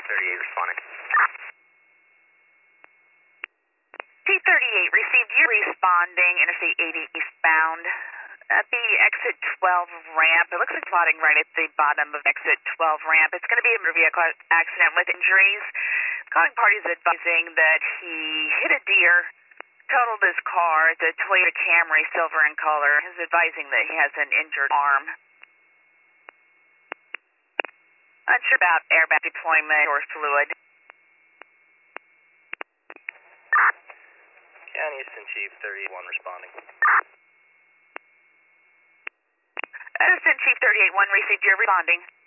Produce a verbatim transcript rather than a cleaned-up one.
thirty-eight responding. Chief thirty-eight, received you responding, Interstate eighty eastbound. At the exit twelve ramp, it looks like plotting right at the bottom of exit twelve ramp. It's going to be a motor vehicle accident with injuries. Calling party is advising that he hit a deer, totaled his car. It's a Toyota Camry, silver in color. He's advising that he has an injured arm. Unsure about airbag deployment or fluid. County Houston Chief thirty-eight one responding. Assistant Chief thirty-eight one, received your responding.